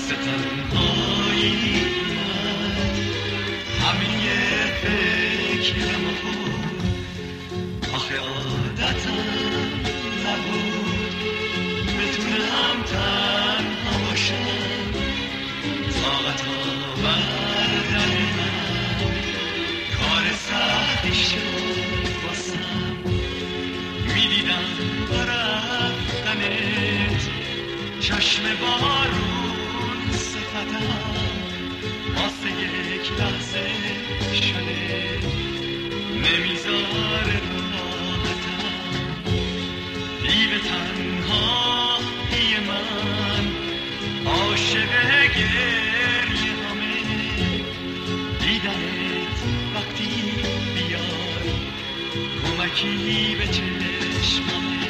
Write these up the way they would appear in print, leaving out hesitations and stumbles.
واسه تنهایی همه فکرم بود، آخه عادتم نبود بتونم تنها باشم. طاقت آوردن من کار سختی شد واسم، میدیدم با رفتنت چشم بارون صفتم واسه یک لحظه شده نمیذاره راحتم. دیو تنهایی من عاشق گریه همه، دیدنت وقتی بیای کمکی به چشممه.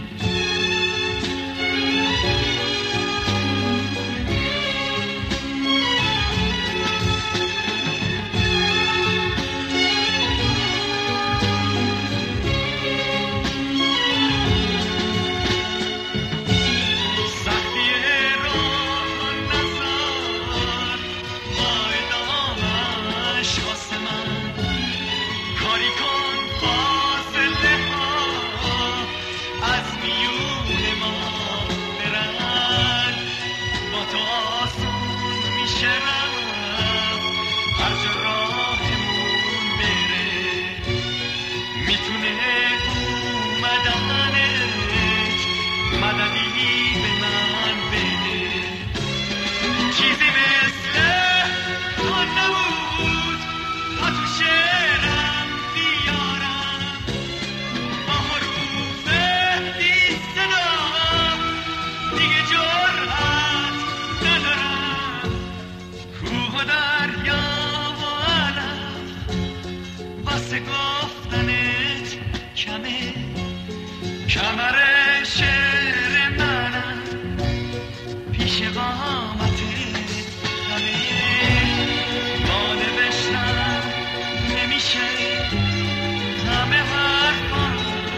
کمر شعر منم پیش قامت همه، ما نوشتم نمیشه همه حرفا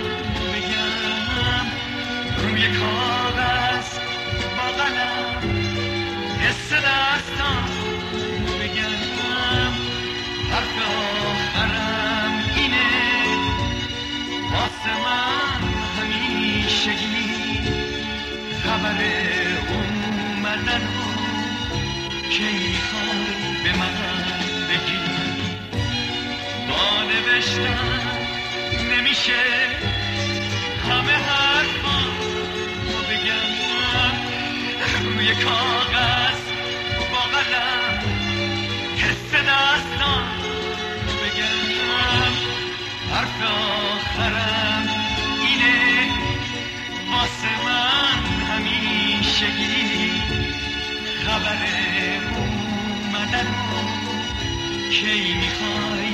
بگم روی کاغذ با قلم حس دستان بگم. حرف آخرم اینه واسه من همیشگی خبر اومدن رو که میخوای به من بگی. با نوشتن نمیشه همه حرفا بگم روی کاغذ با قلم حس دستان بگم. حرف آخرم اینه واسه من همیشگی خبر اومدن رو کی میخوای